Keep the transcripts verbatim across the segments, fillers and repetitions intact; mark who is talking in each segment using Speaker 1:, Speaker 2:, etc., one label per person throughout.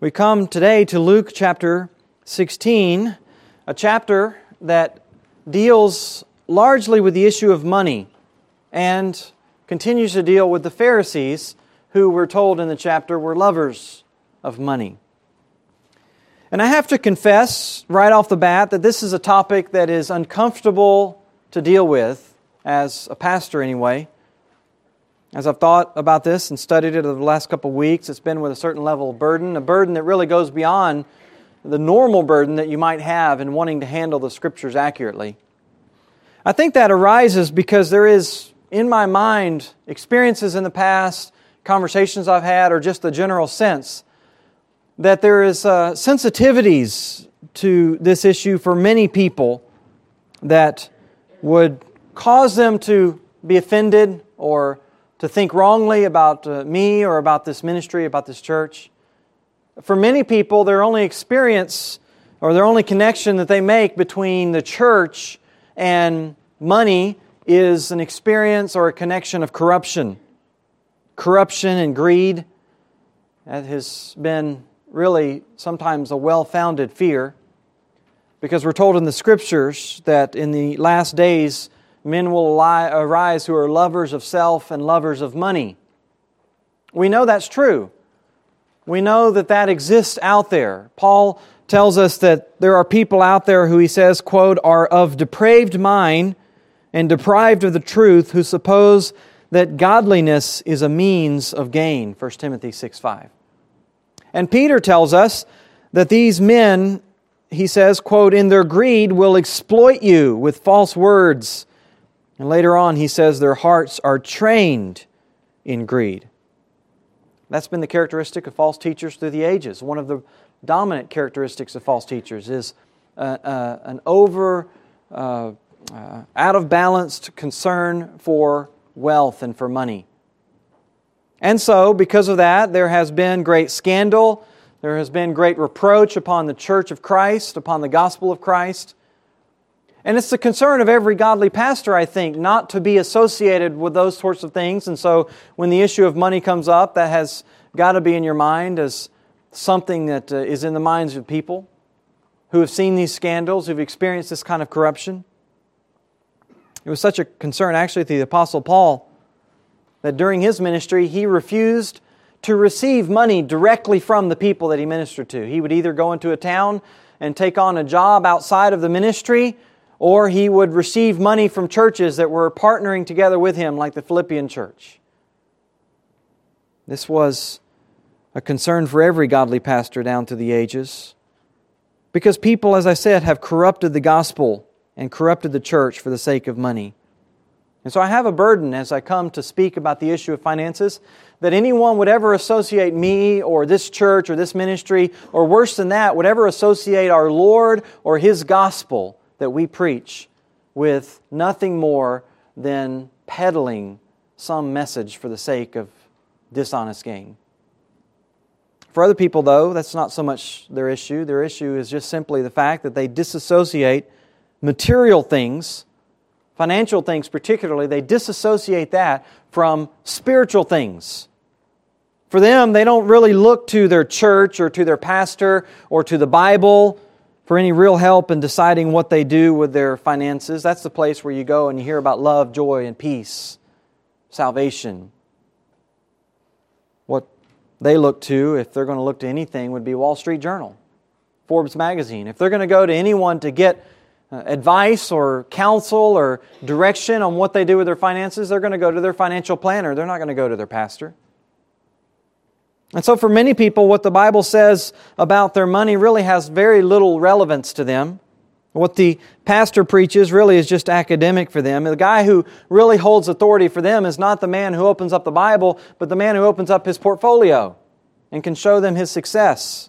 Speaker 1: We come today to Luke chapter sixteen, a chapter that deals largely with the issue of money and continues to deal with the Pharisees, who we're told in the chapter were lovers of money. And I have to confess right off the bat that this is a topic that is uncomfortable to deal with, as a pastor anyway. As I've thought about this and studied it over the last couple of weeks, it's been with a certain level of burden, a burden that really goes beyond the normal burden that you might have in wanting to handle the Scriptures accurately. I think that arises because there is, in my mind, experiences in the past, conversations I've had, or just the general sense that there is uh, sensitivities to this issue for many people that would cause them to be offended or to think wrongly about uh, me or about this ministry, about this church. For many people, their only experience or their only connection that they make between the church and money is an experience or a connection of corruption. Corruption and greed. That has been really sometimes a well-founded fear, because we're told in the Scriptures that in the last days men will arise who are lovers of self and lovers of money. We know that's true. We know that that exists out there. Paul tells us that there are people out there who, he says, quote, are of depraved mind and deprived of the truth, who suppose that godliness is a means of gain. First Timothy six five. And Peter tells us that these men, he says, quote, in their greed will exploit you with false words. And later on, he says their hearts are trained in greed. That's been the characteristic of false teachers through the ages. One of the dominant characteristics of false teachers is uh, uh, an over, uh, uh, out-of-balanced concern for wealth and for money. And so, because of that, there has been great scandal, there has been great reproach upon the Church of Christ, upon the gospel of Christ. And it's the concern of every godly pastor, I think, not to be associated with those sorts of things. And so when the issue of money comes up, that has got to be in your mind as something that uh, is in the minds of people who have seen these scandals, who have experienced this kind of corruption. It was such a concern, actually, to the Apostle Paul, that during his ministry, he refused to receive money directly from the people that he ministered to. He would either go into a town and take on a job outside of the ministry, or he would receive money from churches that were partnering together with him, like the Philippian church. This was a concern for every godly pastor down through the ages, because people, as I said, have corrupted the gospel and corrupted the church for the sake of money. And so I have a burden as I come to speak about the issue of finances, that anyone would ever associate me or this church or this ministry, or worse than that, would ever associate our Lord or His gospel that we preach with nothing more than peddling some message for the sake of dishonest gain. For other people, though, that's not so much their issue. Their issue is just simply the fact that they disassociate material things, financial things particularly, they disassociate that from spiritual things. For them, they don't really look to their church or to their pastor or to the Bible for any real help in deciding what they do with their finances. That's the place where you go and you hear about love, joy, and peace, salvation. What they look to, if they're going to look to anything, would be Wall Street Journal, Forbes magazine. If they're going to go to anyone to get uh, advice or counsel or direction on what they do with their finances, they're going to go to their financial planner. They're not going to go to their pastor. And so for many people, what the Bible says about their money really has very little relevance to them. What the pastor preaches really is just academic for them. The guy who really holds authority for them is not the man who opens up the Bible, but the man who opens up his portfolio and can show them his success.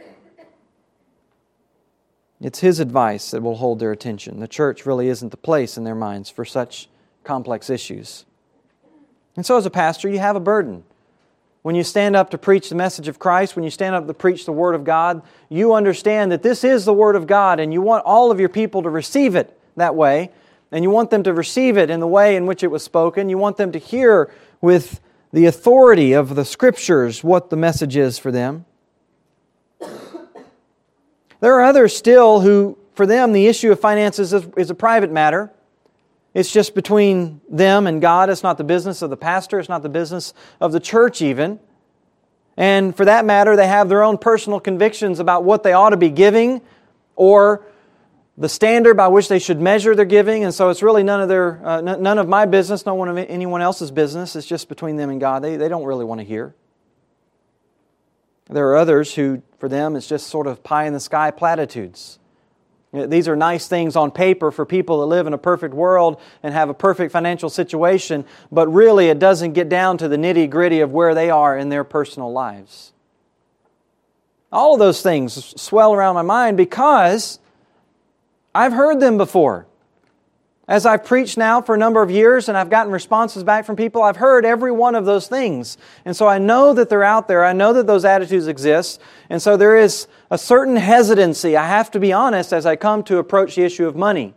Speaker 1: It's his advice that will hold their attention. The church really isn't the place in their minds for such complex issues. And so as a pastor, you have a burden. When you stand up to preach the message of Christ, when you stand up to preach the Word of God, you understand that this is the Word of God, and you want all of your people to receive it that way, and you want them to receive it in the way in which it was spoken. You want them to hear with the authority of the Scriptures what the message is for them. There are others still who, for them, the issue of finances is, is a private matter. It's just between them and God. It's not the business of the pastor. It's not the business of the church even. And for that matter, they have their own personal convictions about what they ought to be giving or the standard by which they should measure their giving. And so it's really none of their, uh, n- none of my business, no one of anyone else's business. It's just between them and God. They, they don't really want to hear. There are others who, for them, it's just sort of pie-in-the-sky platitudes. These are nice things on paper for people that live in a perfect world and have a perfect financial situation, but really it doesn't get down to the nitty-gritty of where they are in their personal lives. All of those things swell around my mind because I've heard them before. As I've preached now for a number of years and I've gotten responses back from people, I've heard every one of those things. And so I know that they're out there. I know that those attitudes exist. And so there is a certain hesitancy, I have to be honest, as I come to approach the issue of money.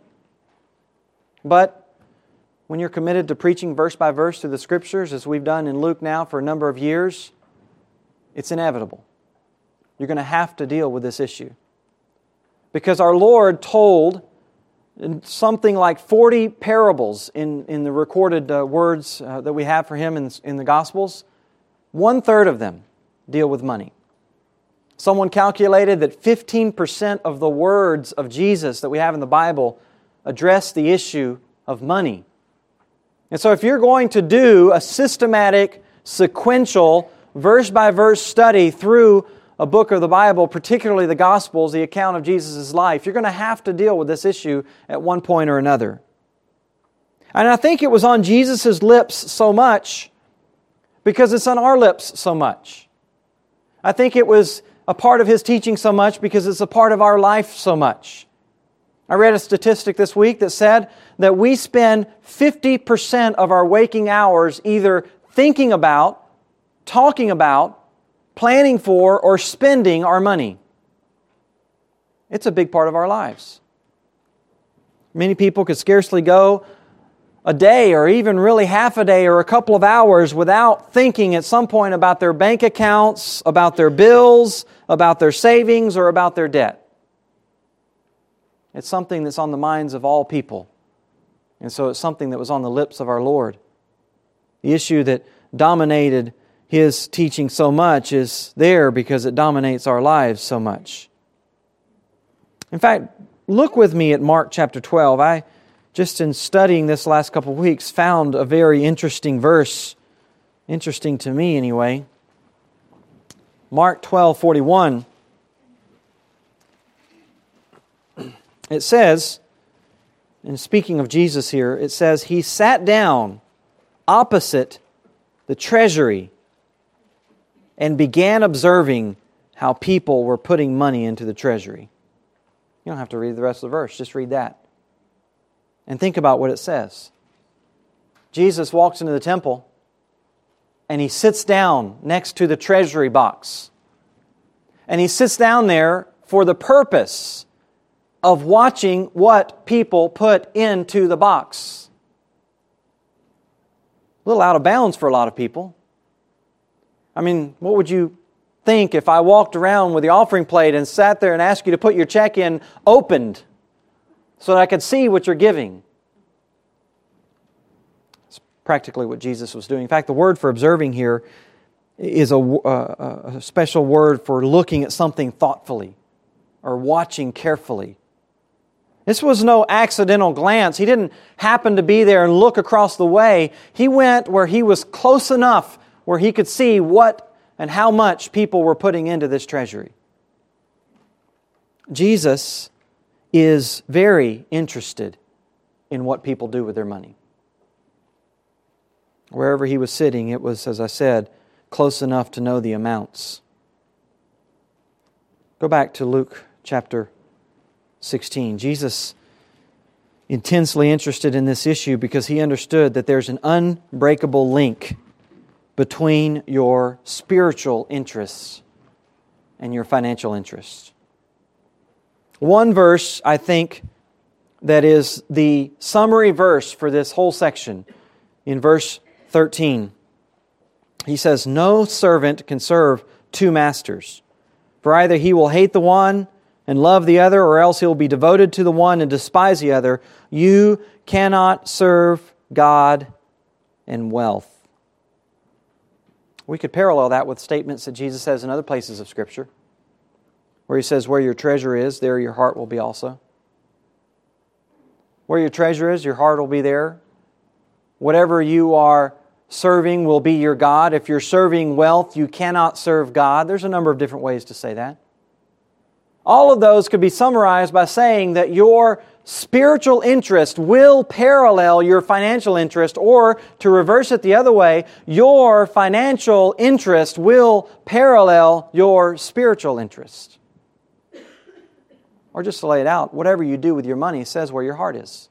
Speaker 1: But when you're committed to preaching verse by verse through the Scriptures, as we've done in Luke now for a number of years, it's inevitable. You're going to have to deal with this issue. Because our Lord told something like forty parables in, in the recorded uh, words uh, that we have for Him in, in the Gospels. One-third of them deal with money. Someone calculated that fifteen percent of the words of Jesus that we have in the Bible address the issue of money. And so if you're going to do a systematic, sequential, verse-by-verse study through a book of the Bible, particularly the Gospels, the account of Jesus' life, you're going to have to deal with this issue at one point or another. And I think it was on Jesus' lips so much because it's on our lips so much. I think it was a part of His teaching so much because it's a part of our life so much. I read a statistic this week that said that we spend fifty percent of our waking hours either thinking about, talking about, planning for, or spending our money. It's a big part of our lives. Many people could scarcely go a day or even really half a day or a couple of hours without thinking at some point about their bank accounts, about their bills, about their savings, or about their debt. It's something that's on the minds of all people. And so it's something that was on the lips of our Lord. The issue that dominated His teaching so much is there because it dominates our lives so much. In fact, look with me at Mark chapter twelve. I, just in studying this last couple of weeks, found a very interesting verse. Interesting to me anyway. Mark twelve forty-one. It says, and speaking of Jesus here, it says, He sat down opposite the treasury and began observing how people were putting money into the treasury. You don't have to read the rest of the verse, just read that. And think about what it says. Jesus walks into the temple and He sits down next to the treasury box. And He sits down there for the purpose of watching what people put into the box. A little out of bounds for a lot of people. I mean, what would you think if I walked around with the offering plate and sat there and asked you to put your check in opened so that I could see what you're giving? It's practically what Jesus was doing. In fact, the word for observing here is a, a, a special word for looking at something thoughtfully or watching carefully. This was no accidental glance. He didn't happen to be there and look across the way. He went where He was close enough where He could see what and how much people were putting into this treasury. Jesus is very interested in what people do with their money. Wherever He was sitting, it was, as I said, close enough to know the amounts. Go back to Luke chapter sixteen. Jesus intensely interested in this issue because He understood that there's an unbreakable link between your spiritual interests and your financial interests. One verse, I think, that is the summary verse for this whole section, in verse thirteen. He says, "No servant can serve two masters, for either he will hate the one and love the other, or else he'll be devoted to the one and despise the other. You cannot serve God and wealth. We could parallel that with statements that Jesus says in other places of Scripture, where He says, where your treasure is, there your heart will be also. Where your treasure is, your heart will be there. Whatever you are serving will be your God. If you're serving wealth, you cannot serve God. There's a number of different ways to say that. All of those could be summarized by saying that your spiritual interest will parallel your financial interest, or to reverse it the other way, your financial interest will parallel your spiritual interest. Or just to lay it out, whatever you do with your money says where your heart is.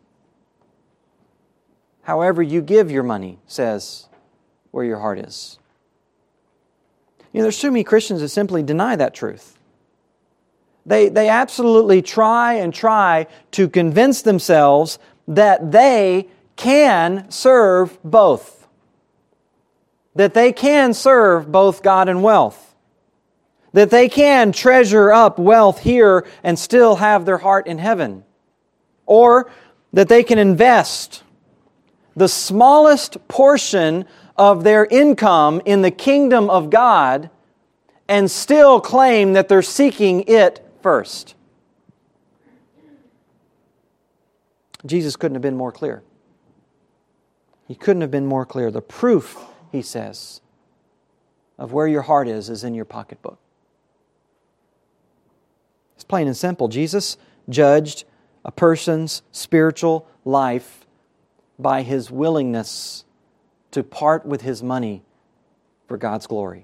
Speaker 1: However you give your money says where your heart is. You know, there's too many Christians that simply deny that truth. They, they absolutely try and try to convince themselves that they can serve both. That they can serve both God and wealth. That they can treasure up wealth here and still have their heart in heaven. Or that they can invest the smallest portion of their income in the kingdom of God and still claim that they're seeking it first. Jesus couldn't have been more clear. He couldn't have been more clear. The proof, He says, of where your heart is, is in your pocketbook. It's plain and simple. Jesus judged a person's spiritual life by his willingness to part with his money for God's glory.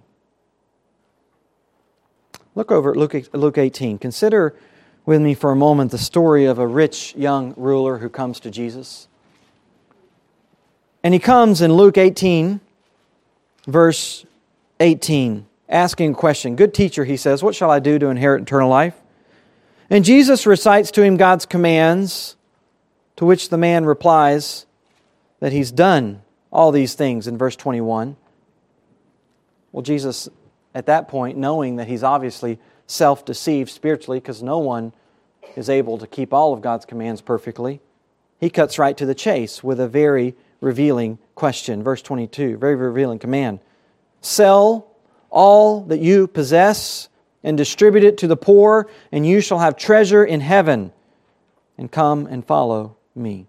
Speaker 1: Look over at Luke, Luke eighteen. Consider with me for a moment the story of a rich young ruler who comes to Jesus. And he comes in Luke eighteen, verse eighteen, asking a question. Good teacher, he says, what shall I do to inherit eternal life? And Jesus recites to him God's commands, to which the man replies that he's done all these things in verse twenty-one. Well, Jesus, at that point, knowing that he's obviously self-deceived spiritually, because no one is able to keep all of God's commands perfectly, he cuts right to the chase with a very revealing question. Verse twenty-two, very revealing command. Sell all that you possess and distribute it to the poor, and you shall have treasure in heaven. And come and follow me.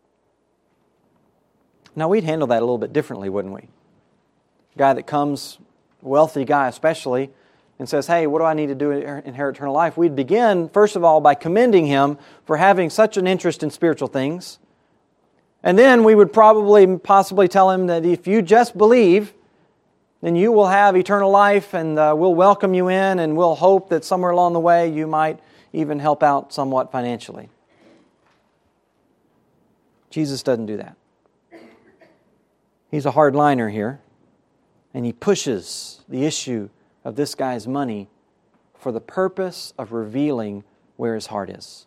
Speaker 1: Now, we'd handle that a little bit differently, wouldn't we? A guy that comes, a wealthy guy especially, and says, hey, what do I need to do to inherit eternal life? We'd begin, first of all, by commending him for having such an interest in spiritual things. And then we would probably, possibly tell him that if you just believe, then you will have eternal life, and uh, we'll welcome you in, and we'll hope that somewhere along the way you might even help out somewhat financially. Jesus doesn't do that. He's a hardliner here, and he pushes the issue of this guy's money for the purpose of revealing where his heart is.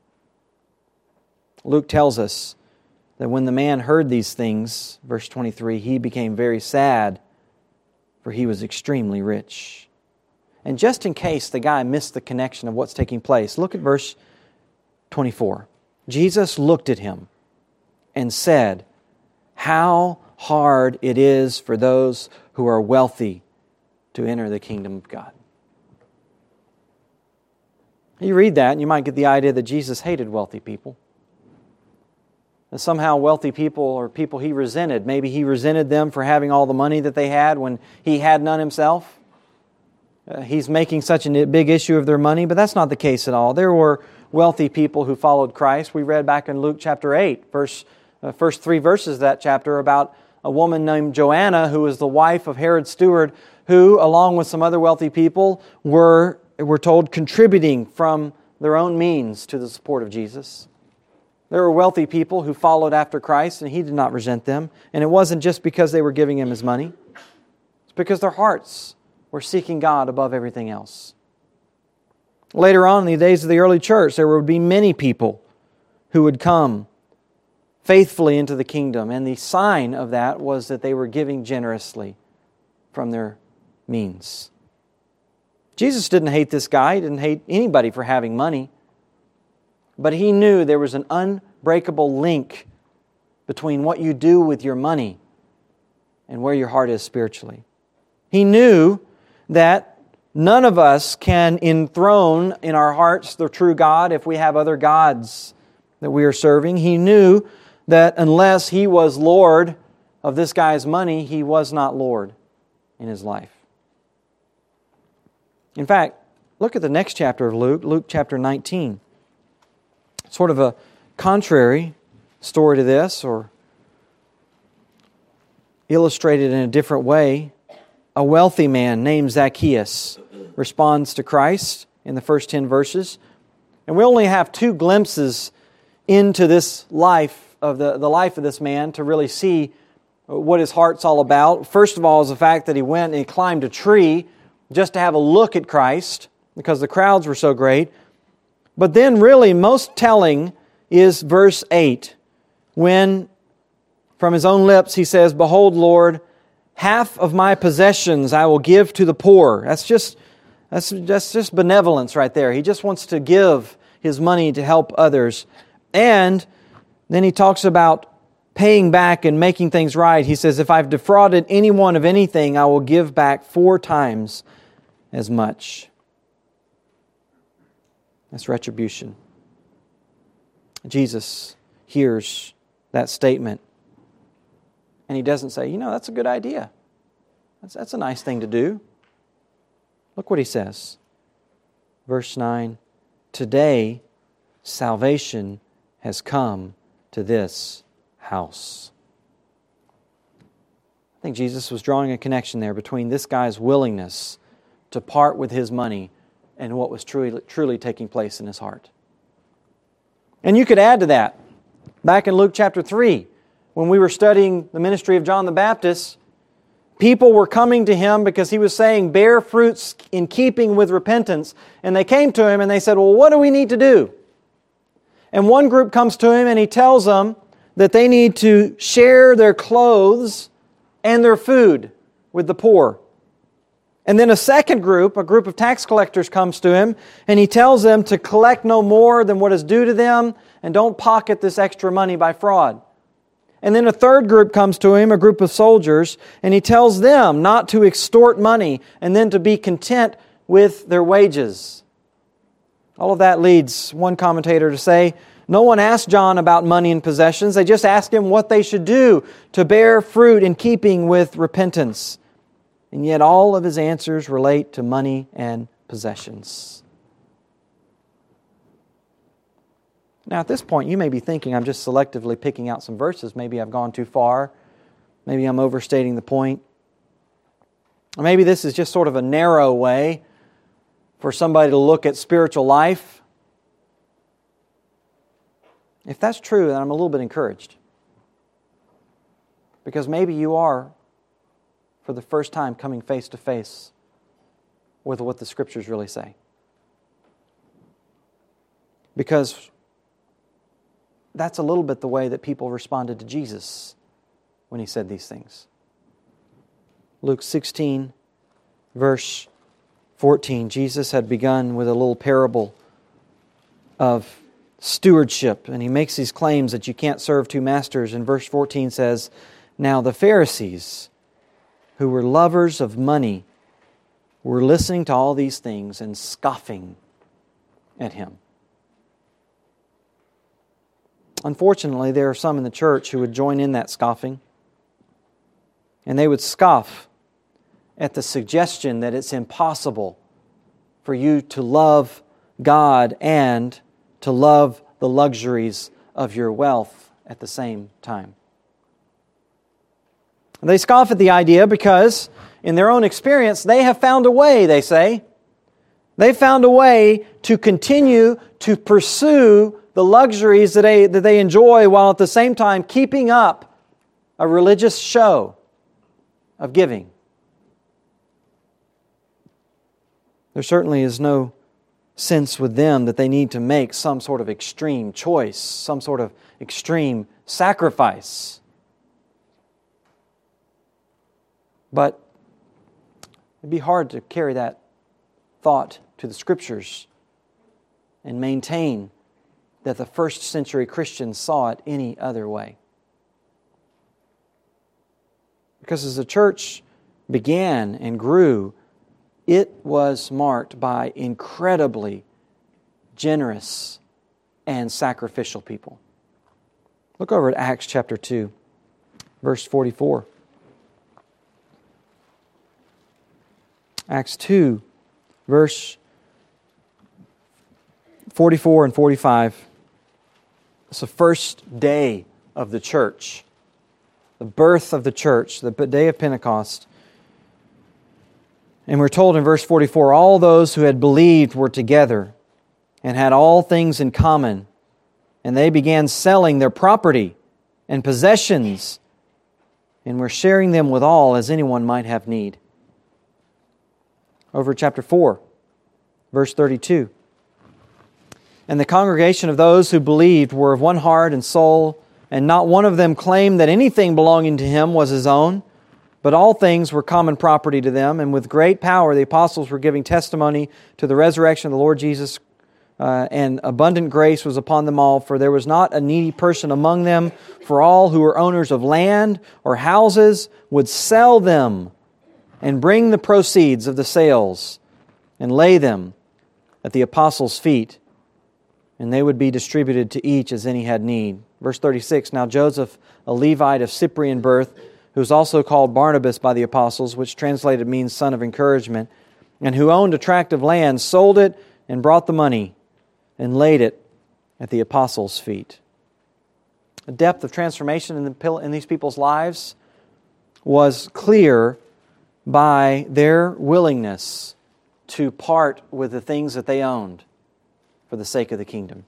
Speaker 1: Luke tells us that when the man heard these things, verse twenty-three, he became very sad, for he was extremely rich. And just in case the guy missed the connection of what's taking place, look at verse twenty-four. Jesus looked at him and said, how hard it is for those who are wealthy to enter the kingdom of God. You read that and you might get the idea that Jesus hated wealthy people. That somehow wealthy people or people he resented. Maybe he resented them for having all the money that they had when he had none himself. Uh, he's making such a big issue of their money, but that's not the case at all. There were wealthy people who followed Christ. We read back in Luke chapter eight, verse, uh, first three verses of that chapter about a woman named Joanna, who was the wife of Herod's steward, who, along with some other wealthy people, were, were told contributing from their own means to the support of Jesus. There were wealthy people who followed after Christ, and he did not resent them. And it wasn't just because they were giving him his money. It's because their hearts were seeking God above everything else. Later on in the days of the early church, there would be many people who would come faithfully into the kingdom. And the sign of that was that they were giving generously from their means. Jesus didn't hate this guy. He didn't hate anybody for having money. But He knew there was an unbreakable link between what you do with your money and where your heart is spiritually. He knew that none of us can enthrone in our hearts the true God if we have other gods that we are serving. He knew that unless He was Lord of this guy's money, he was not Lord in his life. In fact, look at the next chapter of Luke, Luke chapter nineteen. Sort of a contrary story to this, or illustrated in a different way. A wealthy man named Zacchaeus responds to Christ in the first ten verses. And we only have two glimpses into this life, of the, the life of this man, to really see what his heart's all about. First of all is the fact that he went and he climbed a tree just to have a look at Christ, because the crowds were so great. But then really most telling is verse eight, when from his own lips he says, "Behold, Lord, half of my possessions I will give to the poor." That's just that's, that's just benevolence right there. He just wants to give his money to help others. And then he talks about paying back and making things right. He says, "If I've defrauded anyone of anything, I will give back four times as much." That's retribution. Jesus hears that statement, and He doesn't say, you know, that's a good idea. That's, that's a nice thing to do. Look what He says. Verse nine, "Today salvation has come to this house." I think Jesus was drawing a connection there between this guy's willingness to part with his money and what was truly, truly taking place in his heart. And you could add to that, back in Luke chapter three, when we were studying the ministry of John the Baptist, people were coming to him because he was saying, "Bear fruits in keeping with repentance." And they came to him and they said, "Well, what do we need to do?" And one group comes to him and he tells them that they need to share their clothes and their food with the poor. And then a second group, a group of tax collectors, comes to him and he tells them to collect no more than what is due to them and don't pocket this extra money by fraud. And then a third group comes to him, a group of soldiers, and he tells them not to extort money and then to be content with their wages. All of that leads one commentator to say, no one asked John about money and possessions. They just asked him what they should do to bear fruit in keeping with repentance. And yet all of his answers relate to money and possessions. Now at this point you may be thinking, I'm just selectively picking out some verses. Maybe I've gone too far. Maybe I'm overstating the point. Or maybe this is just sort of a narrow way for somebody to look at spiritual life. If that's true, then I'm a little bit encouraged. Because maybe you are, for the first time, coming face to face with what the Scriptures really say. Because that's a little bit the way that people responded to Jesus when He said these things. Luke sixteen, verse fourteen, Jesus had begun with a little parable of stewardship, and He makes these claims that you can't serve two masters. And verse fourteen says, "Now the Pharisees, who were lovers of money, were listening to all these things and scoffing at Him." Unfortunately, there are some in the church who would join in that scoffing, and they would scoff at the suggestion that it's impossible for you to love God and to love the luxuries of your wealth at the same time. They scoff at the idea because, in their own experience, they have found a way, they say. They found a way to continue to pursue the luxuries that they, that they enjoy while at the same time keeping up a religious show of giving. There certainly is no sense with them that they need to make some sort of extreme choice, some sort of extreme sacrifice. But it'd be hard to carry that thought to the Scriptures and maintain that the first century Christians saw it any other way. Because as the church began and grew, it was marked by incredibly generous and sacrificial people. Look over at Acts chapter two, verse forty-four. Acts two, verse forty-four and forty-five. It's the first day of the church, the birth of the church, the day of Pentecost. And we're told in verse forty-four, all those who had believed were together and had all things in common, and they began selling their property and possessions and were sharing them with all as anyone might have need. Over chapter four, verse thirty-two. And the congregation of those who believed were of one heart and soul, and not one of them claimed that anything belonging to him was his own, but all things were common property to them. And with great power the apostles were giving testimony to the resurrection of the Lord Jesus, uh, and abundant grace was upon them all. For there was not a needy person among them, for all who were owners of land or houses would sell them and bring the proceeds of the sales and lay them at the apostles' feet, and they would be distributed to each as any had need. Verse thirty-six, now Joseph, a Levite of Cyprian birth, who was also called Barnabas by the apostles, which translated means son of encouragement, and who owned a tract of land, sold it and brought the money and laid it at the apostles' feet. The depth of transformation in, the, in these people's lives was clear by their willingness to part with the things that they owned for the sake of the kingdom.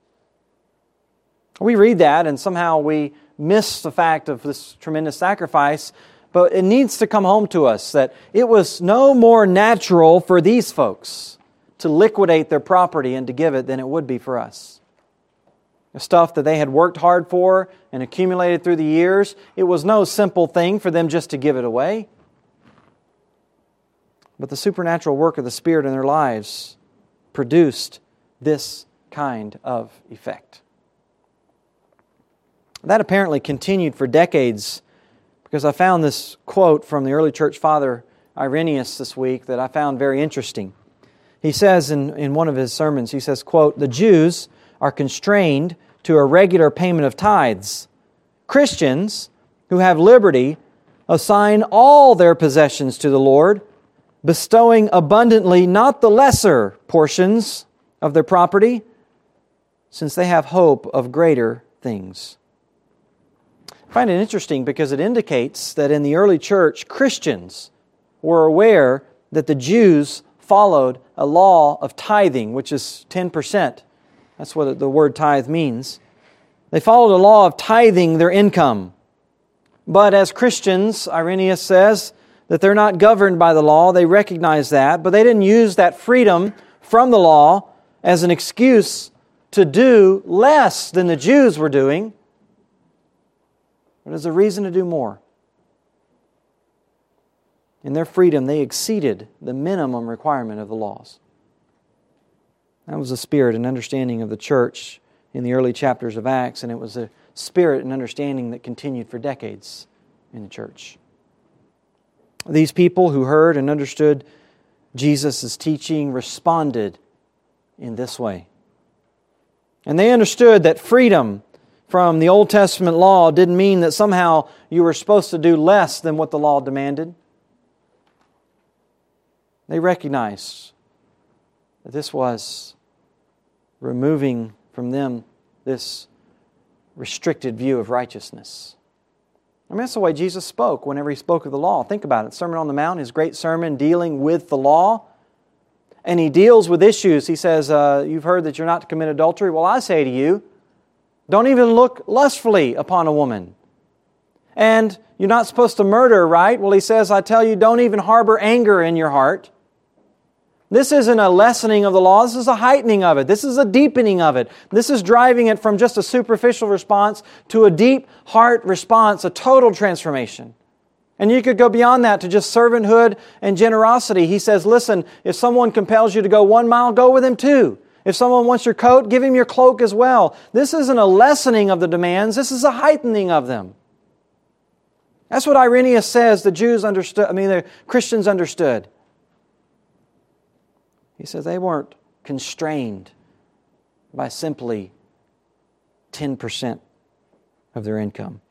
Speaker 1: We read that and somehow we miss the fact of this tremendous sacrifice, but it needs to come home to us that it was no more natural for these folks to liquidate their property and to give it than it would be for us. The stuff that they had worked hard for and accumulated through the years, it was no simple thing for them just to give it away. But the supernatural work of the Spirit in their lives produced this kind of effect. That apparently continued for decades, because I found this quote from the early church father Irenaeus this week that I found very interesting. He says in, in one of his sermons, he says, quote, the Jews are constrained to a regular payment of tithes. Christians who have liberty assign all their possessions to the Lord, bestowing abundantly not the lesser portions of their property, since they have hope of greater things. I find it interesting because it indicates that in the early church, Christians were aware that the Jews followed a law of tithing, which is ten percent. That's what the word tithe means. They followed a law of tithing their income. But as Christians, Irenaeus says, that they're not governed by the law. They recognize that, but they didn't use that freedom from the law as an excuse to do less than the Jews were doing, but as a reason to do more. In their freedom, they exceeded the minimum requirement of the laws. That was the spirit and understanding of the church in the early chapters of Acts, and it was a spirit and understanding that continued for decades in the church. These people who heard and understood Jesus' teaching responded in this way. And they understood that freedom from the Old Testament law didn't mean that somehow you were supposed to do less than what the law demanded. They recognized that this was removing from them this restricted view of righteousness. I mean, that's the way Jesus spoke whenever He spoke of the law. Think about it. Sermon on the Mount, His great sermon dealing with the law. And He deals with issues. He says, uh, you've heard that you're not to commit adultery. Well, I say to you, don't even look lustfully upon a woman. And you're not supposed to murder, right? Well, He says, I tell you, don't even harbor anger in your heart. This isn't a lessening of the law. This is a heightening of it. This is a deepening of it. This is driving it from just a superficial response to a deep heart response, a total transformation. And you could go beyond that to just servanthood and generosity. He says, listen, if someone compels you to go one mile, go with him two. If someone wants your coat, give him your cloak as well. This isn't a lessening of the demands. This is a heightening of them. That's what Irenaeus says the Jews understood, I mean the Christians understood. He says they weren't constrained by simply ten percent of their income.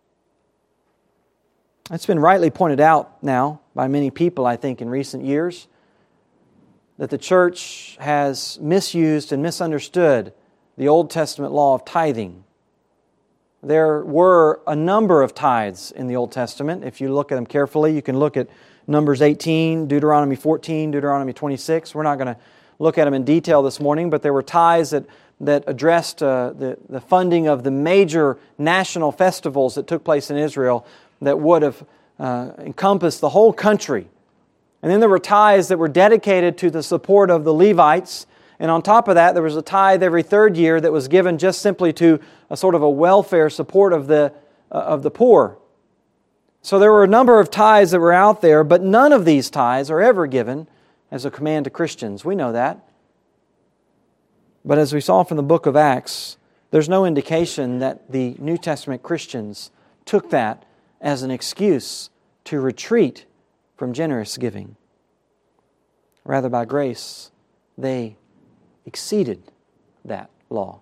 Speaker 1: It's been rightly pointed out now by many people, I think, in recent years, that the church has misused and misunderstood the Old Testament law of tithing. There were a number of tithes in the Old Testament. If you look at them carefully, you can look at Numbers eighteen, Deuteronomy fourteen, Deuteronomy twenty-six. We're not going to look at them in detail this morning, but there were tithes that, that addressed uh, the, the funding of the major national festivals that took place in Israel that would have uh, encompassed the whole country. And then there were tithes that were dedicated to the support of the Levites. And on top of that, there was a tithe every third year that was given just simply to a sort of a welfare support of the, uh, of the poor. So there were a number of tithes that were out there, but none of these tithes are ever given as a command to Christians. We know that. But as we saw from the book of Acts, there's no indication that the New Testament Christians took that as an excuse to retreat from generous giving. Rather, by grace, they exceeded that law.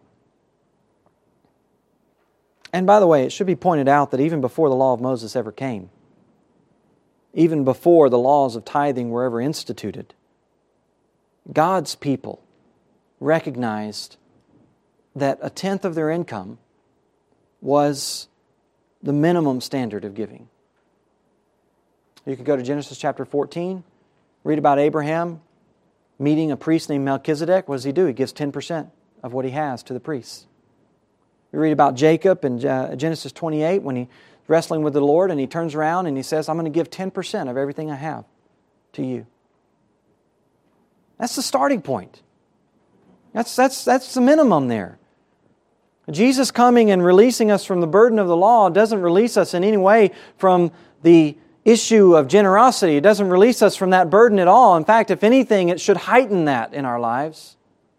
Speaker 1: And by the way, it should be pointed out that even before the law of Moses ever came, even before the laws of tithing were ever instituted, God's people recognized that a tenth of their income was the minimum standard of giving. You could go to Genesis chapter fourteen, read about Abraham meeting a priest named Melchizedek. What does he do? He gives ten percent of what he has to the priests. You read about Jacob in Genesis twenty-eight when he's wrestling with the Lord and he turns around and he says, I'm going to give ten percent of everything I have to you. That's the starting point. That's, that's, that's the minimum there. Jesus coming and releasing us from the burden of the law doesn't release us in any way from the issue of generosity. It doesn't release us from that burden at all. In fact, if anything, it should heighten that in our lives.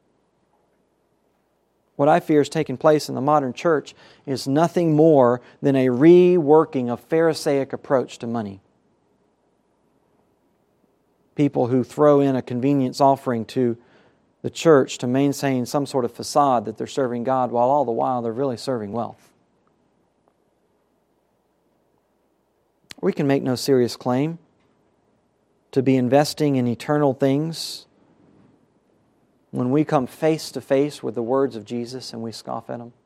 Speaker 1: What I fear is taking place in the modern church is nothing more than a reworking of Pharisaic approach to money. People who throw in a convenience offering to the church to maintain some sort of facade that they're serving God, while all the while they're really serving wealth. We can make no serious claim to be investing in eternal things when we come face to face with the words of Jesus and we scoff at them.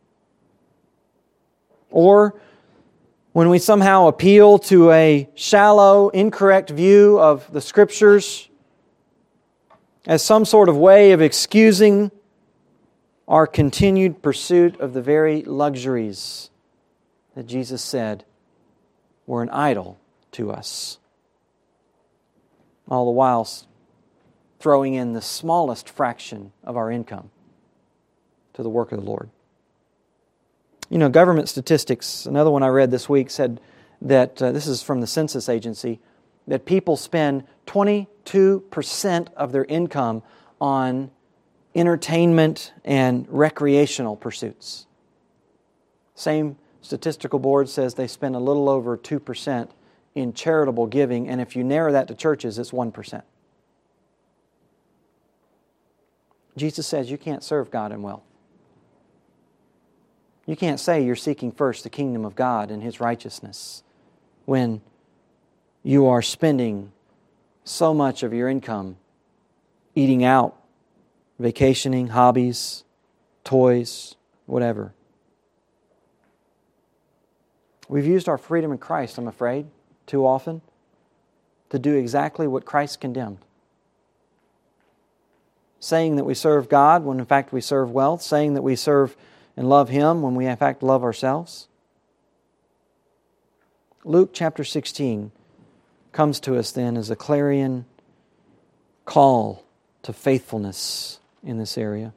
Speaker 1: Or when we somehow appeal to a shallow, incorrect view of the Scriptures as some sort of way of excusing our continued pursuit of the very luxuries that Jesus said were an idol to us. All the while throwing in the smallest fraction of our income to the work of the Lord. You know, government statistics, another one I read this week said that, uh, this is from the Census Agency, that people spend twenty-two percent of their income on entertainment and recreational pursuits. Same statistical board says they spend a little over two percent in charitable giving, and if you narrow that to churches, it's one percent. Jesus says you can't serve God in wealth. You can't say you're seeking first the kingdom of God and His righteousness when you are spending so much of your income eating out, vacationing, hobbies, toys, whatever. We've used our freedom in Christ, I'm afraid, too often to do exactly what Christ condemned. Saying that we serve God when in fact we serve wealth, saying that we serve and love Him when we in fact love ourselves. Luke chapter sixteen comes to us then as a clarion call to faithfulness in this area.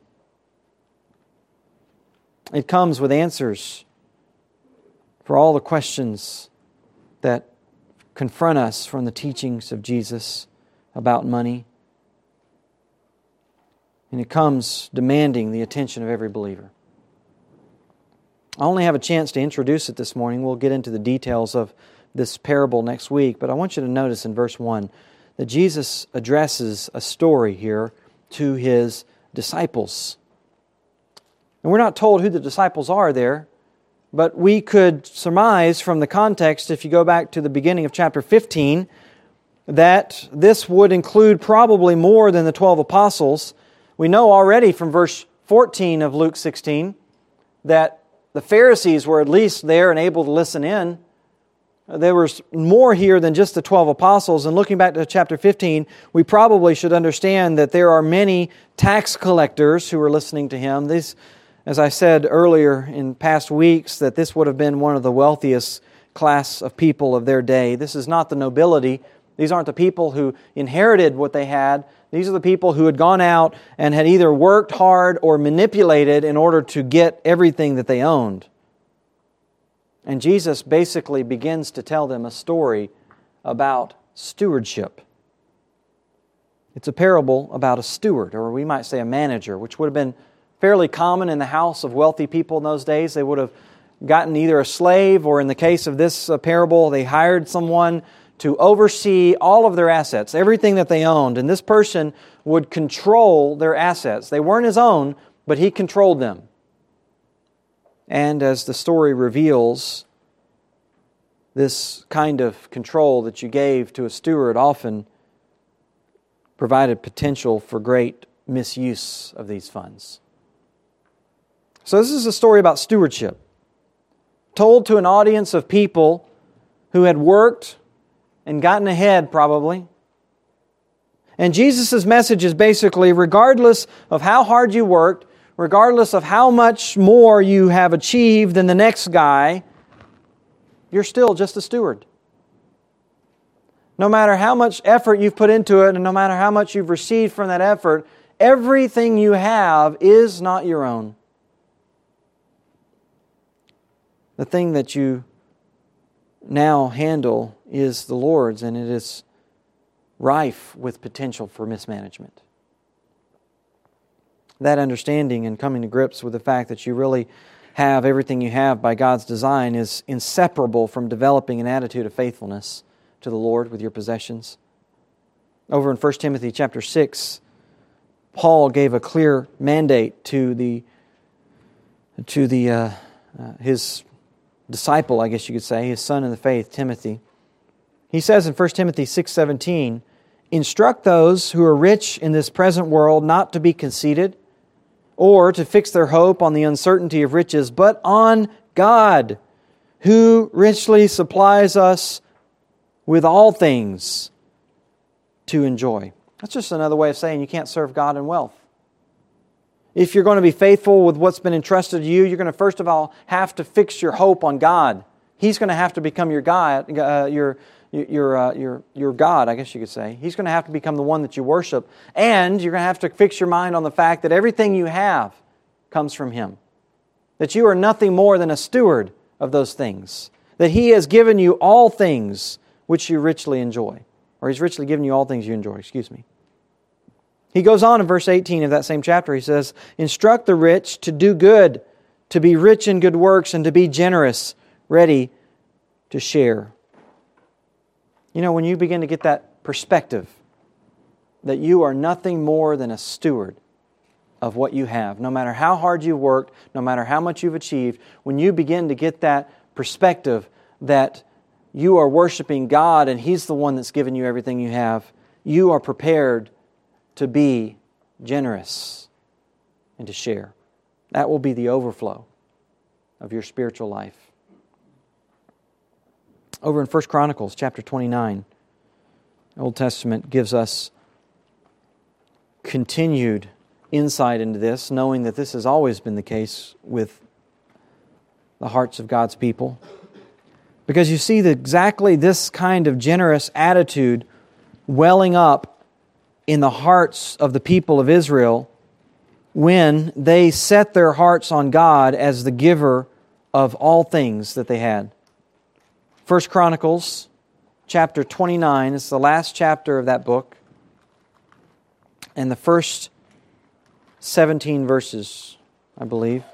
Speaker 1: It comes with answers for all the questions that confront us from the teachings of Jesus about money. And it comes demanding the attention of every believer. I only have a chance to introduce it this morning. We'll get into the details of this parable next week. But I want you to notice in verse one that Jesus addresses a story here to His disciples. And we're not told who the disciples are there, but we could surmise from the context, if you go back to the beginning of chapter fifteen, that this would include probably more than the twelve apostles. We know already from verse fourteen of Luke sixteen that the Pharisees were at least there and able to listen in. There was more here than just the twelve apostles. And looking back to chapter fifteen, we probably should understand that there are many tax collectors who are listening to Him. These, as I said earlier in past weeks, that this would have been one of the wealthiest class of people of their day. This is not the nobility. These aren't the people who inherited what they had. These are the people who had gone out and had either worked hard or manipulated in order to get everything that they owned. And Jesus basically begins to tell them a story about stewardship. It's a parable about a steward, or we might say a manager, which would have been fairly common in the house of wealthy people in those days. They would have gotten either a slave, or in the case of this parable, they hired someone to oversee all of their assets, everything that they owned. And this person would control their assets. They weren't his own, but he controlled them. And as the story reveals, this kind of control that you gave to a steward often provided potential for great misuse of these funds. So this is a story about stewardship, told to an audience of people who had worked and gotten ahead probably. And Jesus' message is basically, regardless of how hard you worked, regardless of how much more you have achieved than the next guy, you're still just a steward. No matter how much effort you've put into it, and no matter how much you've received from that effort, everything you have is not your own. The thing that you now handle is the Lord's, and it is rife with potential for mismanagement. That understanding and coming to grips with the fact that you really have everything you have by God's design is inseparable from developing an attitude of faithfulness to the Lord with your possessions. Over in First Timothy chapter six, Paul gave a clear mandate to the to the uh, uh, his disciple, I guess you could say, his son in the faith, Timothy. He says in First Timothy six seventeen, "Instruct those who are rich in this present world not to be conceited, or to fix their hope on the uncertainty of riches, but on God, who richly supplies us with all things to enjoy." That's just another way of saying you can't serve God in wealth. If you're going to be faithful with what's been entrusted to you, you're going to first of all have to fix your hope on God. He's going to have to become your God, uh, your your uh, your your God, I guess you could say. He's going to have to become the one that you worship, and you're going to have to fix your mind on the fact that everything you have comes from Him. That you are nothing more than a steward of those things. That He has given you all things which you richly enjoy, or He's richly given you all things you enjoy. Excuse me. He goes on in verse eighteen of that same chapter. He says, "Instruct the rich to do good, to be rich in good works, and to be generous, ready to share." You know, when you begin to get that perspective that you are nothing more than a steward of what you have, no matter how hard you've worked, no matter how much you've achieved, when you begin to get that perspective that you are worshiping God and He's the one that's given you everything you have, you are prepared to be generous and to share. That will be the overflow of your spiritual life. Over in First Chronicles chapter twenty-nine, the Old Testament gives us continued insight into this, knowing that this has always been the case with the hearts of God's people. Because you see the, exactly this kind of generous attitude welling up in the hearts of the people of Israel when they set their hearts on God as the giver of all things that they had. First Chronicles chapter twenty-nine. It's the last chapter of that book. And the first seventeen verses, I believe.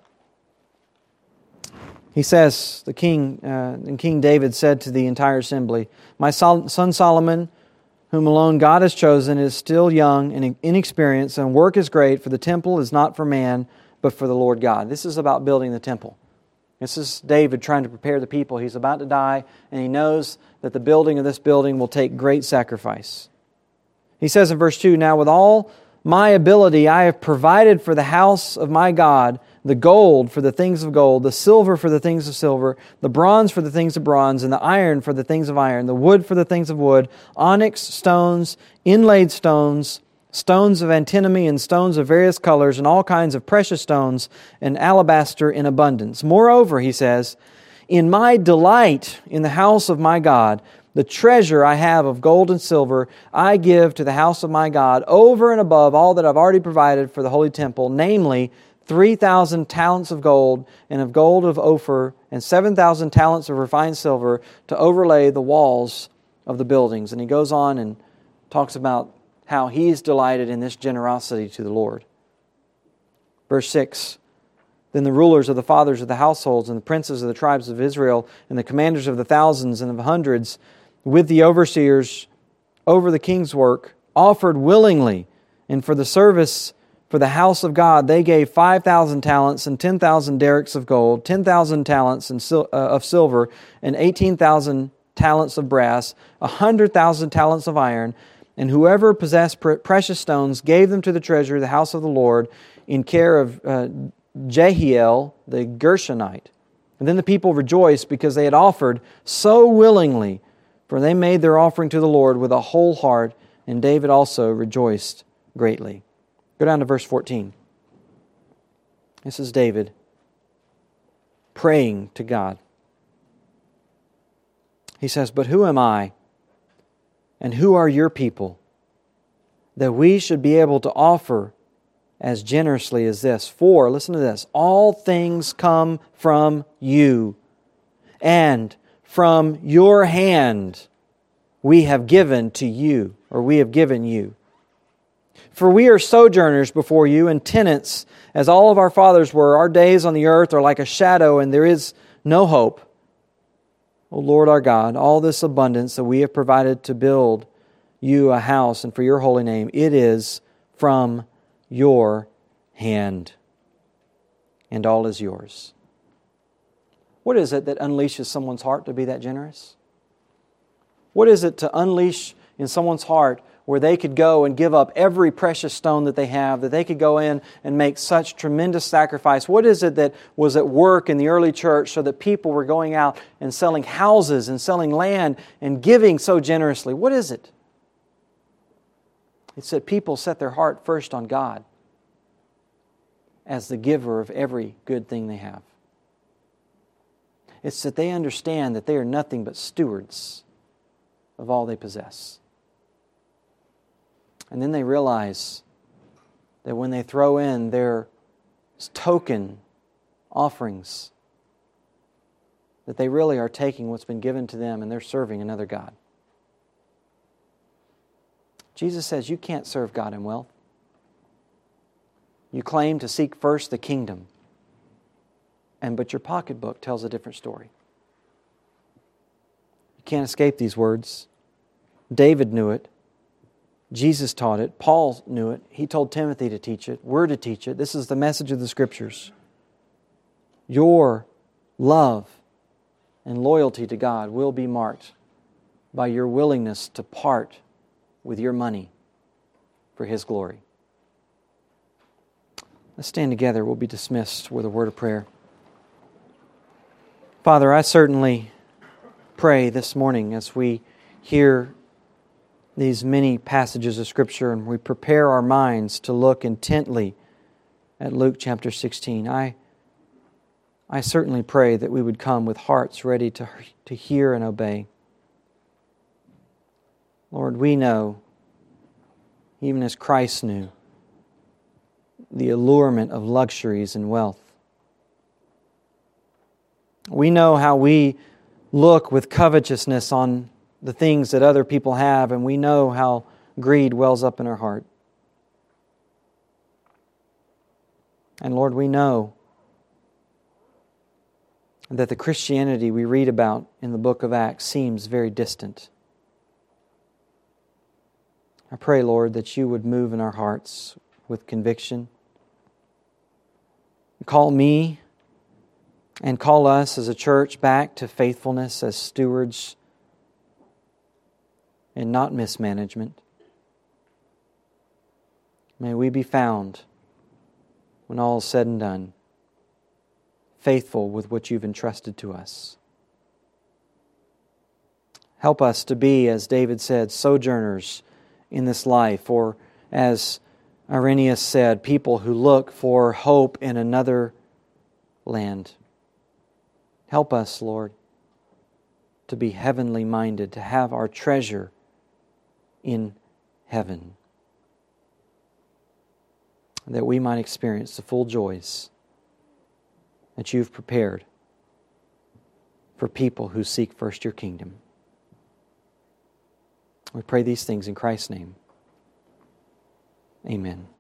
Speaker 1: He says, the king, uh, and King David said to the entire assembly, "My son Solomon, whom alone God has chosen, is still young and inexperienced, and work is great, for the temple is not for man, but for the Lord God." This is about building the temple. This is David trying to prepare the people. He's about to die, and he knows that the building of this building will take great sacrifice. He says in verse two, "Now with all my ability I have provided for the house of my God the gold for the things of gold, the silver for the things of silver, the bronze for the things of bronze, and the iron for the things of iron, the wood for the things of wood, onyx stones, inlaid stones, stones of antimony, and stones of various colors, and all kinds of precious stones, and alabaster in abundance. Moreover," he says, "in my delight in the house of my God, the treasure I have of gold and silver, I give to the house of my God over and above all that I've already provided for the holy temple, namely three thousand talents of gold, and of gold of Ophir, and seven thousand talents of refined silver to overlay the walls of the buildings." And he goes on and talks about how he's delighted in this generosity to the Lord. Verse six, "Then the rulers of the fathers of the households, and the princes of the tribes of Israel, and the commanders of the thousands and of the hundreds, with the overseers over the king's work, offered willingly, and for the service for the house of God they gave five thousand talents and ten thousand derricks of gold, ten thousand talents of silver, and eighteen thousand talents of brass, one hundred thousand talents of iron. And whoever possessed precious stones gave them to the treasury of the house of the Lord in care of uh, Jehiel the Gershonite. And then the people rejoiced because they had offered so willingly, for they made their offering to the Lord with a whole heart, and David also rejoiced greatly." Go down to verse fourteen. This is David praying to God. He says, "But who am I, and who are your people, that we should be able to offer as generously as this? For," listen to this, "all things come from you, and from your hand we have given to you," or we have given you. "For we are sojourners before you, and tenants, as all of our fathers were. Our days on the earth are like a shadow, and there is no hope. O Lord our God, all this abundance that we have provided to build you a house and for your holy name, it is from your hand, and all is yours." What is it that unleashes someone's heart to be that generous? What is it to unleash in someone's heart where they could go and give up every precious stone that they have, that they could go in and make such tremendous sacrifice? What is it that was at work in the early church so that people were going out and selling houses and selling land and giving so generously? What is it? It's that people set their heart first on God as the giver of every good thing they have. It's that they understand that they are nothing but stewards of all they possess. And then they realize that when they throw in their token offerings, that they really are taking what's been given to them and they're serving another god. Jesus says you can't serve God in wealth. You claim to seek first the kingdom, and but your pocketbook tells a different story. You can't escape these words. David knew it. Jesus taught it. Paul knew it. He told Timothy to teach it. We're to teach it. This is the message of the Scriptures. Your love and loyalty to God will be marked by your willingness to part with your money for His glory. Let's stand together. We'll be dismissed with a word of prayer. Father, I certainly pray this morning as we hear these many passages of Scripture and we prepare our minds to look intently at Luke chapter sixteen. I, I certainly pray that we would come with hearts ready to, to hear and obey. Lord, we know, even as Christ knew, the allurement of luxuries and wealth. We know how we look with covetousness on the things that other people have, and we know how greed wells up in our heart. And Lord, we know that the Christianity we read about in the book of Acts seems very distant. I pray, Lord, that You would move in our hearts with conviction. Call me and call us as a church back to faithfulness as stewards and not mismanagement. May we be found, when all is said and done, faithful with what You've entrusted to us. Help us to be, as David said, sojourners in this life, or as Irenaeus said, people who look for hope in another land. Help us, Lord, to be heavenly minded, to have our treasure in heaven, that we might experience the full joys that You've prepared for people who seek first Your kingdom. We pray these things in Christ's name. Amen.